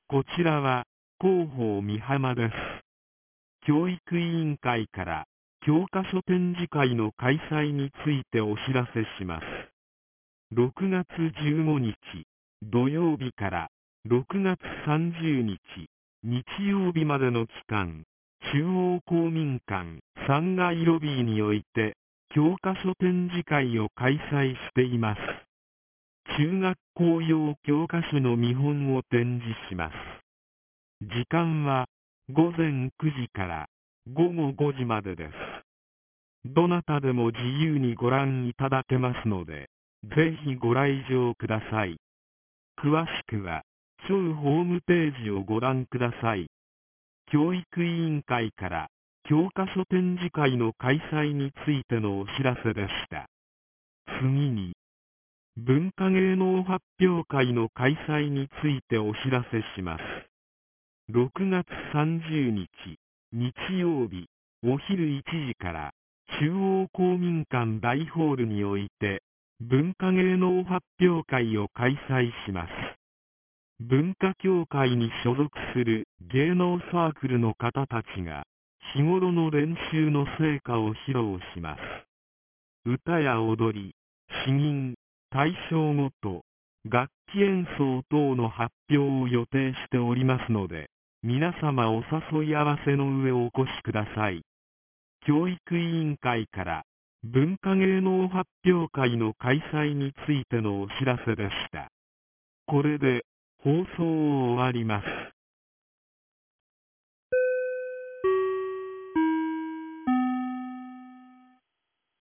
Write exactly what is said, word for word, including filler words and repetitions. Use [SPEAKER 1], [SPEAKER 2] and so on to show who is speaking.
[SPEAKER 1] こちらは広報美浜です。教育委員会から教科書展示会の開催についてお知らせします。ろくがつじゅうごにち土曜日からろくがつさんじゅうにち日曜日までの期間、中央公民館さんがいロビーにおいて教科書展示会を開催しています。中学校用教科書の見本を展示します。時間はごぜんくじからごごごじまでです。どなたでも自由にご覧いただけますので、ぜひご来場ください。詳しくは、庁ホームページをご覧ください。教育委員会から教科書展示会の開催についてのお知らせでした。次に、文化芸能発表会の開催についてお知らせします。ろくがつさんじゅうにち日曜日お昼いちじから中央公民館大ホールにおいて文化芸能発表会を開催します。文化協会に所属する芸能サークルの方たちが日頃の練習の成果を披露します。歌や踊り、詩吟、大賞ごと、楽器演奏等の発表を予定しておりますので、皆様お誘い合わせの上お越しください。教育委員会から文化芸能発表会の開催についてのお知らせでした。これで放送を終わります。